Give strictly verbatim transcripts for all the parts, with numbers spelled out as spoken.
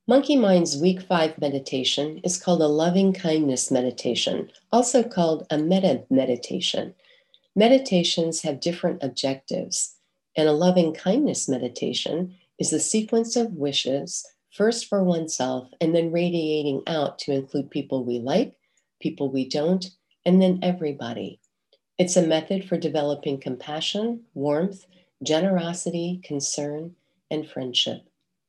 Monkey Mind's week five meditation is called a loving kindness meditation, also called a metta meditation. Meditations have different objectives, and a loving kindness meditation is a sequence of wishes, first for oneself and then radiating out to include people we like, people we don't, and then everybody. It's a method for developing compassion, warmth, generosity, concern, and friendship.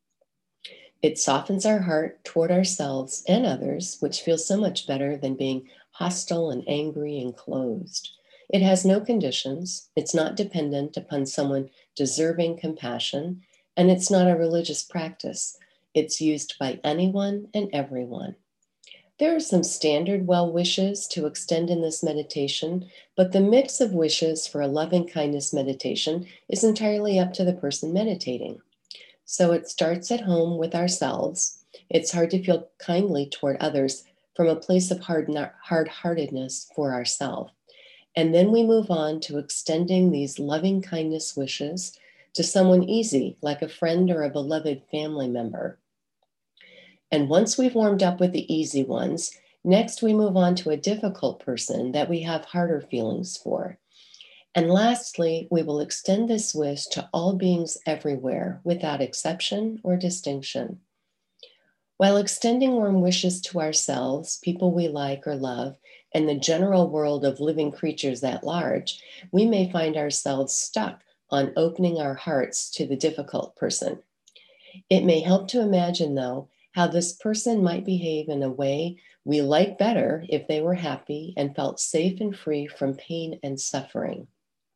It softens our heart toward ourselves and others, which feels so much better than being hostile and angry and closed. It has no conditions, it's not dependent upon someone deserving compassion, and it's not a religious practice. It's used by anyone and everyone. There are some standard well wishes to extend in this meditation, but the mix of wishes for a loving kindness meditation is entirely up to the person meditating. So it starts at home with ourselves. It's hard to feel kindly toward others from a place of hard hard-heartedness for ourselves. And then we move on to extending these loving kindness wishes to someone easy, like a friend or a beloved family member. And once we've warmed up with the easy ones, next we move on to a difficult person that we have harder feelings for. And lastly, we will extend this wish to all beings everywhere without exception or distinction. While extending warm wishes to ourselves, people we like or love, and the general world of living creatures at large, we may find ourselves stuck on opening our hearts to the difficult person. It may help to imagine, though, how this person might behave in a way we like better if they were happy and felt safe and free from pain and suffering.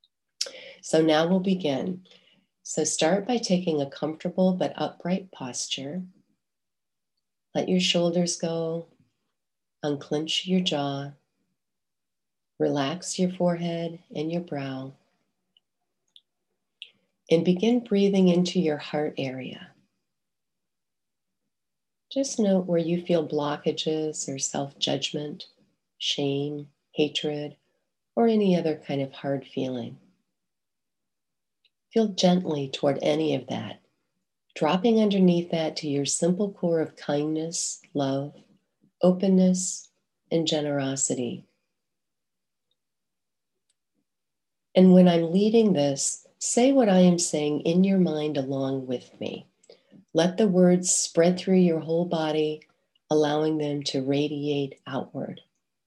So now we'll begin. So start by taking a comfortable but upright posture. Let your shoulders go, unclench your jaw, relax your forehead and your brow, and begin breathing into your heart area. Just note where you feel blockages or self-judgment, shame, hatred, or any other kind of hard feeling. Feel gently toward any of that, dropping underneath that to your simple core of kindness, love, openness, and generosity. And when I'm leading this, say what I am saying in your mind along with me. Let the words spread through your whole body, allowing them to radiate outward.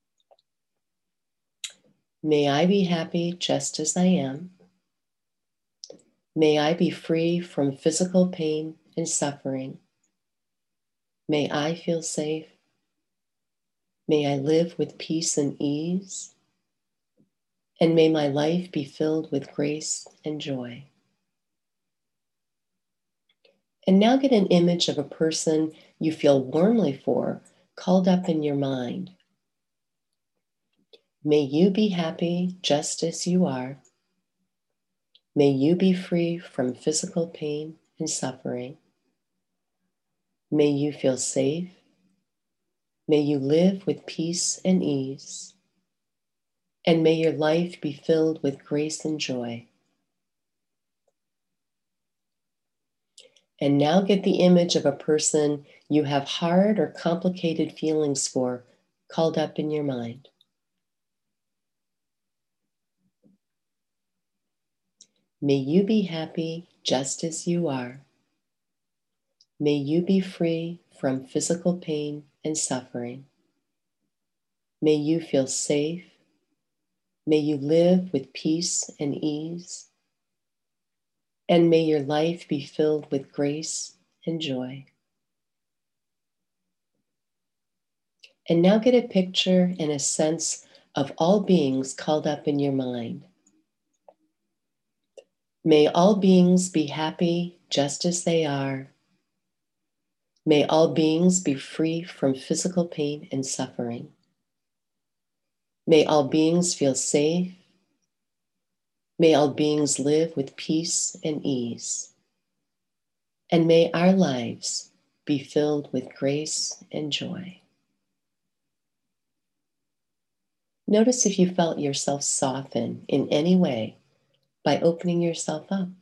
May I be happy just as I am. May I be free from physical pain and suffering. May I feel safe. May I live with peace and ease. And may my life be filled with grace and joy. And now get an image of a person you feel warmly for called up in your mind. May you be happy just as you are. May you be free from physical pain and suffering. May you feel safe. May you live with peace and ease. And may your life be filled with grace and joy. And now get the image of a person you have hard or complicated feelings for called up in your mind. May you be happy just as you are. May you be free from physical pain and suffering. May you feel safe. May you live with peace and ease. And may your life be filled with grace and joy. And now get a picture and a sense of all beings called up in your mind. May all beings be happy just as they are. May all beings be free from physical pain and suffering. May all beings feel safe. May all beings live with peace and ease. And may our lives be filled with grace and joy. Notice if you felt yourself soften in any way by opening yourself up.